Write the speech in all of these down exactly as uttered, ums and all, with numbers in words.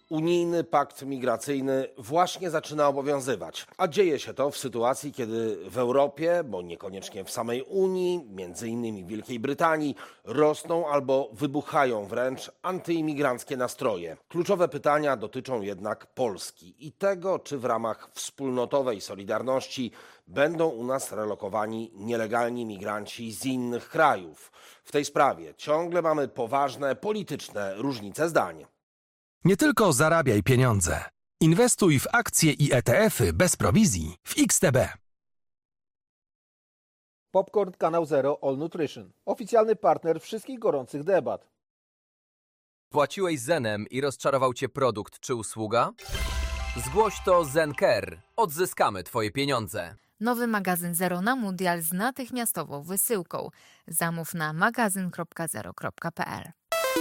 Unijny pakt migracyjny właśnie zaczyna obowiązywać, a dzieje się to w sytuacji, kiedy w Europie, bo niekoniecznie w samej Unii, między innymi w Wielkiej Brytanii, rosną albo wybuchają wręcz antyimigranckie nastroje. Kluczowe pytania dotyczą jednak Polski i tego, czy w ramach wspólnotowej solidarności będą u nas relokowani nielegalni migranci z innych krajów. W tej sprawie ciągle mamy poważne polityczne różnice zdań. Nie tylko zarabiaj pieniądze. Inwestuj w akcje i E T F-y bez prowizji w X T B. Popcorn Kanał Zero All Nutrition. Oficjalny partner wszystkich gorących debat. Płaciłeś Zenem i rozczarował Cię produkt czy usługa? Zgłoś to Zenker. Odzyskamy Twoje pieniądze. Nowy magazyn Zero na Mundial z natychmiastową wysyłką. Zamów na magazyn kropka zero kropka p l.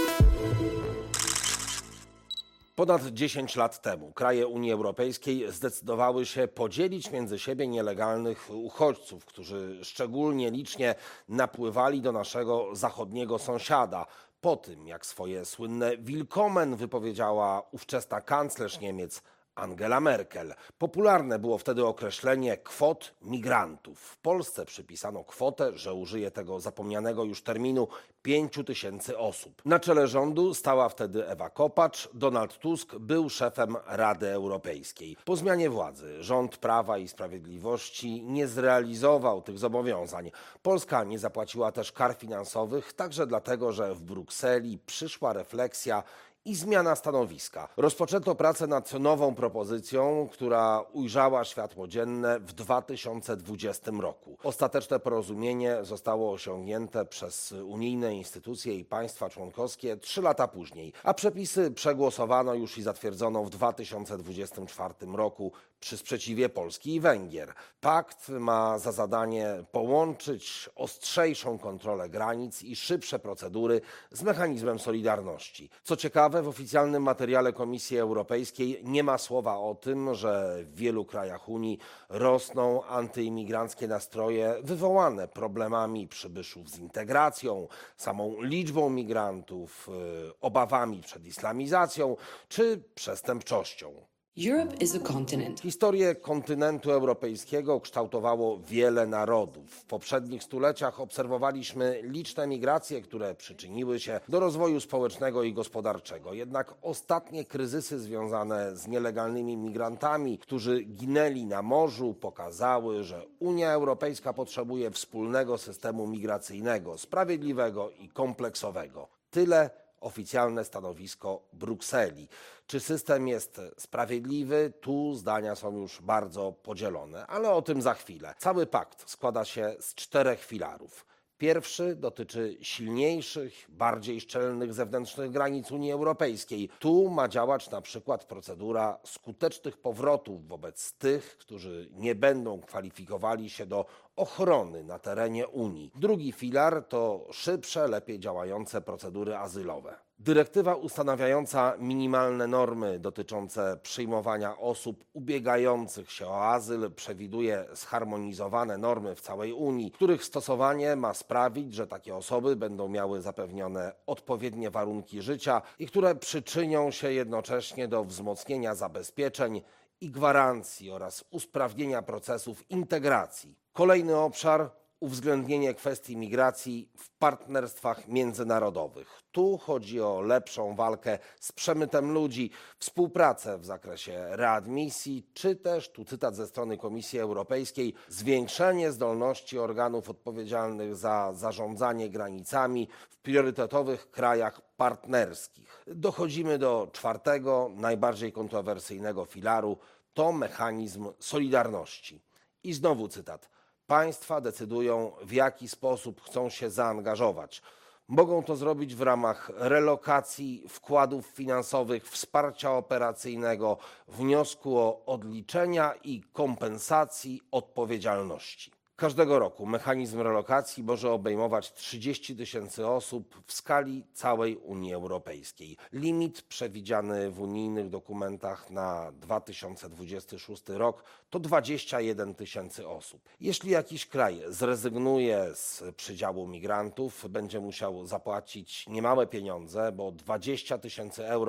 Ponad dziesięć lat temu kraje Unii Europejskiej zdecydowały się podzielić między siebie nielegalnych uchodźców, którzy szczególnie licznie napływali do naszego zachodniego sąsiada. Po tym, jak swoje słynne Willkommen wypowiedziała ówczesna kanclerz Niemiec Angela Merkel. Popularne było wtedy określenie kwot migrantów. W Polsce przypisano kwotę, że użyję tego zapomnianego już terminu, pięciu tysięcy osób. Na czele rządu stała wtedy Ewa Kopacz. Donald Tusk był szefem Rady Europejskiej. Po zmianie władzy rząd Prawa i Sprawiedliwości nie zrealizował tych zobowiązań. Polska nie zapłaciła też kar finansowych, także dlatego, że w Brukseli przyszła refleksja i zmiana stanowiska. Rozpoczęto pracę nad nową propozycją, która ujrzała światło dzienne w dwa tysiące dwudziestym roku. Ostateczne porozumienie zostało osiągnięte przez unijne instytucje i państwa członkowskie trzy lata później, a przepisy przegłosowano już i zatwierdzono w dwa tysiące dwudziestym czwartym roku przy sprzeciwie Polski i Węgier. Pakt ma za zadanie połączyć ostrzejszą kontrolę granic i szybsze procedury z mechanizmem solidarności. Co ciekawe, w oficjalnym materiale Komisji Europejskiej nie ma słowa o tym, że w wielu krajach Unii rosną antyimigranckie nastroje wywołane problemami przybyszów z integracją, samą liczbą migrantów, obawami przed islamizacją czy przestępczością. Europe is a continent. Historię kontynentu europejskiego kształtowało wiele narodów. W poprzednich stuleciach obserwowaliśmy liczne migracje, które przyczyniły się do rozwoju społecznego i gospodarczego. Jednak ostatnie kryzysy związane z nielegalnymi migrantami, którzy ginęli na morzu, pokazały, że Unia Europejska potrzebuje wspólnego systemu migracyjnego, sprawiedliwego i kompleksowego. Tyle oficjalne stanowisko Brukseli. Czy system jest sprawiedliwy? Tu zdania są już bardzo podzielone, ale o tym za chwilę. Cały pakt składa się z czterech filarów. Pierwszy dotyczy silniejszych, bardziej szczelnych zewnętrznych granic Unii Europejskiej. Tu ma działać na przykład procedura skutecznych powrotów wobec tych, którzy nie będą kwalifikowali się do ochrony na terenie Unii. Drugi filar to szybsze, lepiej działające procedury azylowe. Dyrektywa ustanawiająca minimalne normy dotyczące przyjmowania osób ubiegających się o azyl przewiduje zharmonizowane normy w całej Unii, których stosowanie ma sprawić, że takie osoby będą miały zapewnione odpowiednie warunki życia i które przyczynią się jednocześnie do wzmocnienia zabezpieczeń i gwarancji oraz usprawnienia procesów integracji. Kolejny obszar: uwzględnienie kwestii migracji w partnerstwach międzynarodowych. Tu chodzi o lepszą walkę z przemytem ludzi, współpracę w zakresie readmisji, czy też, tu cytat ze strony Komisji Europejskiej, zwiększenie zdolności organów odpowiedzialnych za zarządzanie granicami w priorytetowych krajach partnerskich. Dochodzimy do czwartego, najbardziej kontrowersyjnego filaru, to mechanizm solidarności. I znowu cytat. Państwa decydują, w jaki sposób chcą się zaangażować. Mogą to zrobić w ramach relokacji, wkładów finansowych, wsparcia operacyjnego, wniosku o odliczenia i kompensacji odpowiedzialności. Każdego roku mechanizm relokacji może obejmować trzydzieści tysięcy osób w skali całej Unii Europejskiej. Limit przewidziany w unijnych dokumentach na dwa tysiące dwudziesty szósty rok to dwadzieścia jeden tysięcy osób. Jeśli jakiś kraj zrezygnuje z przydziału migrantów, będzie musiał zapłacić niemałe pieniądze, bo dwadzieścia tysięcy euro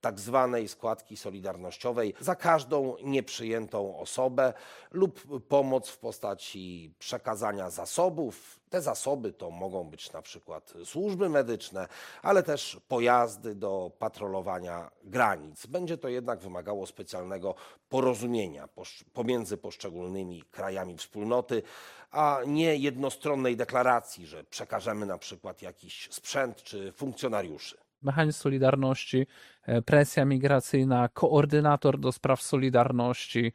tak zwanej składki solidarnościowej za każdą nieprzyjętą osobę lub pomoc w postaci przekazania zasobów. Te zasoby to mogą być na przykład służby medyczne, ale też pojazdy do patrolowania granic. Będzie to jednak wymagało specjalnego porozumienia pomiędzy poszczególnymi krajami wspólnoty, a nie jednostronnej deklaracji, że przekażemy na przykład jakiś sprzęt czy funkcjonariuszy. Mechanizm solidarności, presja migracyjna, koordynator do spraw solidarności.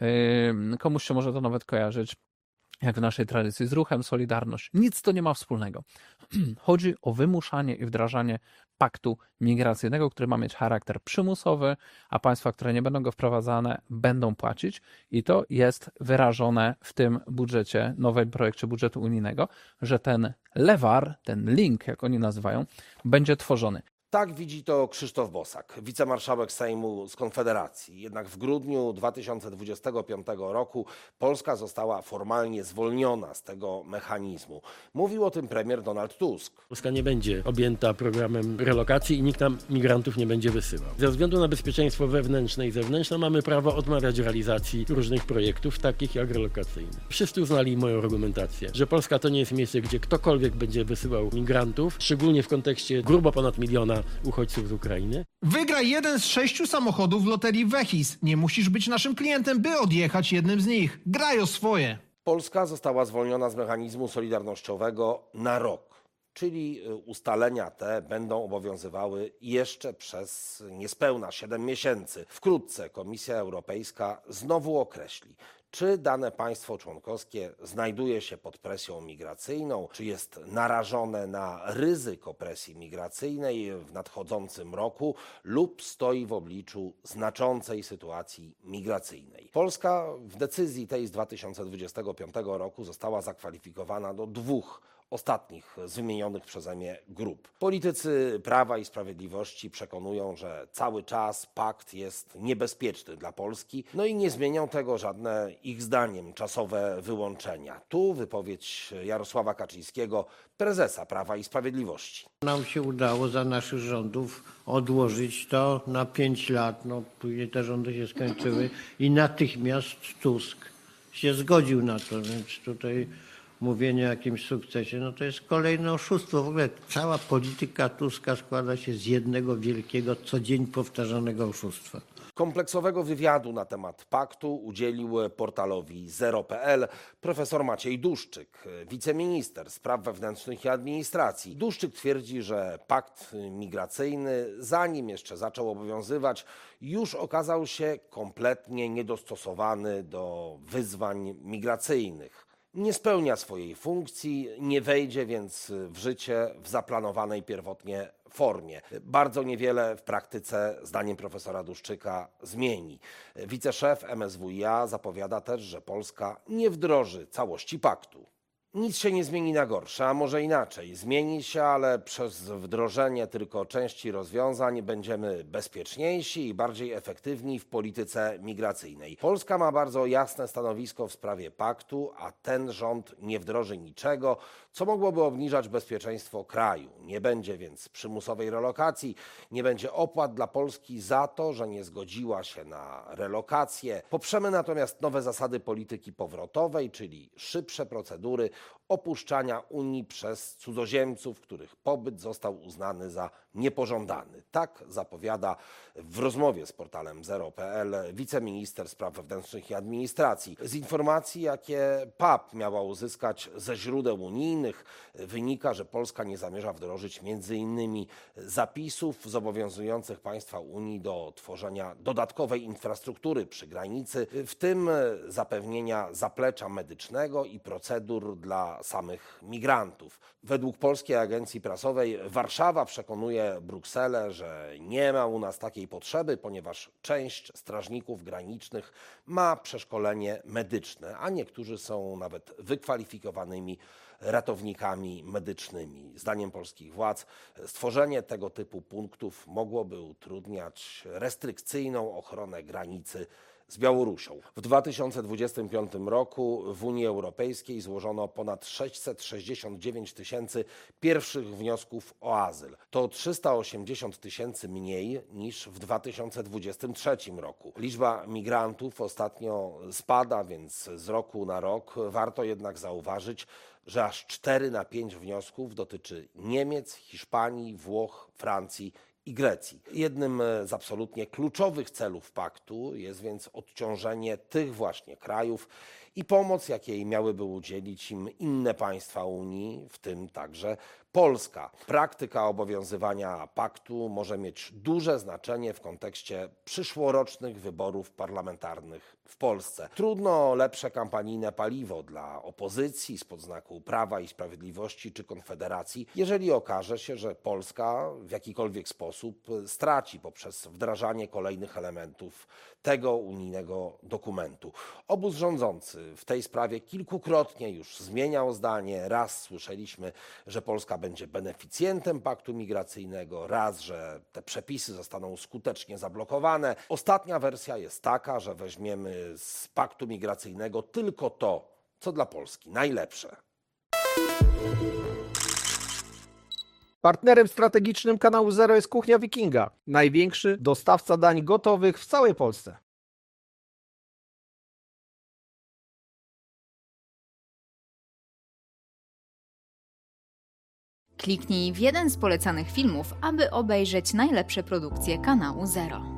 Komuś się może to nawet kojarzyć, jak w naszej tradycji, z ruchem Solidarność. Nic to nie ma wspólnego. Chodzi o wymuszanie i wdrażanie paktu migracyjnego, który ma mieć charakter przymusowy, a państwa, które nie będą go wprowadzane, będą płacić. I to jest wyrażone w tym budżecie, nowym projekcie budżetu unijnego, że ten lewar, ten link, jak oni nazywają, będzie tworzony. Tak widzi to Krzysztof Bosak, wicemarszałek Sejmu z Konfederacji. Jednak w grudniu dwa tysiące dwudziestego piątego roku Polska została formalnie zwolniona z tego mechanizmu. Mówił o tym premier Donald Tusk. Polska nie będzie objęta programem relokacji i nikt tam migrantów nie będzie wysyłał. Ze względu na bezpieczeństwo wewnętrzne i zewnętrzne mamy prawo odmawiać realizacji różnych projektów, takich jak relokacyjne. Wszyscy uznali moją argumentację, że Polska to nie jest miejsce, gdzie ktokolwiek będzie wysyłał migrantów, szczególnie w kontekście grubo ponad miliona uchodźców z Ukrainy. Wygraj jeden z sześciu samochodów w loterii Wechis. Nie musisz być naszym klientem, by odjechać jednym z nich. Graj o swoje. Polska została zwolniona z mechanizmu solidarnościowego na rok, czyli ustalenia te będą obowiązywały jeszcze przez niespełna siedem miesięcy. Wkrótce Komisja Europejska znowu określi, czy dane państwo członkowskie znajduje się pod presją migracyjną, czy jest narażone na ryzyko presji migracyjnej w nadchodzącym roku lub stoi w obliczu znaczącej sytuacji migracyjnej. Polska w decyzji tej z dwa tysiące dwudziestego piątego roku została zakwalifikowana do dwóch ostatnich z wymienionych przeze mnie grup. Politycy Prawa i Sprawiedliwości przekonują, że cały czas pakt jest niebezpieczny dla Polski, no i nie zmienią tego żadne ich zdaniem czasowe wyłączenia. Tu wypowiedź Jarosława Kaczyńskiego, prezesa Prawa i Sprawiedliwości. Nam się udało za naszych rządów odłożyć to na pięć lat, no później te rządy się skończyły i natychmiast Tusk się zgodził na to, więc tutaj mówienie o jakimś sukcesie, no to jest kolejne oszustwo. W ogóle cała polityka Tuska składa się z jednego wielkiego, co dzień powtarzanego oszustwa. Kompleksowego wywiadu na temat paktu udzielił portalowi zero kropka pe el profesor Maciej Duszczyk, wiceminister spraw wewnętrznych i administracji. Duszczyk twierdzi, że pakt migracyjny, zanim jeszcze zaczął obowiązywać, już okazał się kompletnie niedostosowany do wyzwań migracyjnych. Nie spełnia swojej funkcji, nie wejdzie więc w życie w zaplanowanej pierwotnie formie. Bardzo niewiele w praktyce, zdaniem profesora Duszczyka, zmieni. Wiceszef em es wu i a zapowiada też, że Polska nie wdroży całości paktu. Nic się nie zmieni na gorsze, a może inaczej. Zmieni się, ale przez wdrożenie tylko części rozwiązań będziemy bezpieczniejsi i bardziej efektywni w polityce migracyjnej. Polska ma bardzo jasne stanowisko w sprawie paktu, a ten rząd nie wdroży niczego, co mogłoby obniżać bezpieczeństwo kraju. Nie będzie więc przymusowej relokacji, nie będzie opłat dla Polski za to, że nie zgodziła się na relokację. Poprzemy natomiast nowe zasady polityki powrotowej, czyli szybsze procedury opuszczania Unii przez cudzoziemców, których pobyt został uznany za niepożądany. Tak zapowiada w rozmowie z portalem zero kropka pe el wiceminister spraw wewnętrznych i administracji. Z informacji, jakie P A P miała uzyskać ze źródeł unijnych, wynika, że Polska nie zamierza wdrożyć między innymi zapisów zobowiązujących państwa Unii do tworzenia dodatkowej infrastruktury przy granicy, w tym zapewnienia zaplecza medycznego i procedur dla samych migrantów. Według Polskiej Agencji Prasowej Warszawa przekonuje Brukselę, że nie ma u nas takiej potrzeby, ponieważ część strażników granicznych ma przeszkolenie medyczne, a niektórzy są nawet wykwalifikowanymi ratownikami medycznymi. Zdaniem polskich władz stworzenie tego typu punktów mogłoby utrudniać restrykcyjną ochronę granicy z Białorusią. W dwa tysiące dwudziestym piątym roku w Unii Europejskiej złożono ponad sześćset sześćdziesiąt dziewięć tysięcy pierwszych wniosków o azyl. To trzysta osiemdziesiąt tysięcy mniej niż w dwa tysiące dwudziestym trzecim roku. Liczba migrantów ostatnio spada, więc z roku na rok warto jednak zauważyć, że aż cztery na pięć wniosków dotyczy Niemiec, Hiszpanii, Włoch, Francji i Grecji. Jednym z absolutnie kluczowych celów paktu jest więc odciążenie tych właśnie krajów i pomoc, jakiej miałyby udzielić im inne państwa Unii, w tym także Polska. Praktyka obowiązywania paktu może mieć duże znaczenie w kontekście przyszłorocznych wyborów parlamentarnych w Polsce. Trudno o lepsze kampanijne paliwo dla opozycji spod znaku Prawa i Sprawiedliwości czy Konfederacji, jeżeli okaże się, że Polska w jakikolwiek sposób straci poprzez wdrażanie kolejnych elementów tego unijnego dokumentu. Obóz rządzący w tej sprawie kilkukrotnie już zmieniał zdanie. Raz słyszeliśmy, że Polska będzie beneficjentem paktu migracyjnego, raz, że te przepisy zostaną skutecznie zablokowane. Ostatnia wersja jest taka, że weźmiemy z paktu migracyjnego tylko to, co dla Polski najlepsze. Partnerem strategicznym kanału Zero jest Kuchnia Wikinga, największy dostawca dań gotowych w całej Polsce. Kliknij w jeden z polecanych filmów, aby obejrzeć najlepsze produkcje kanału Zero.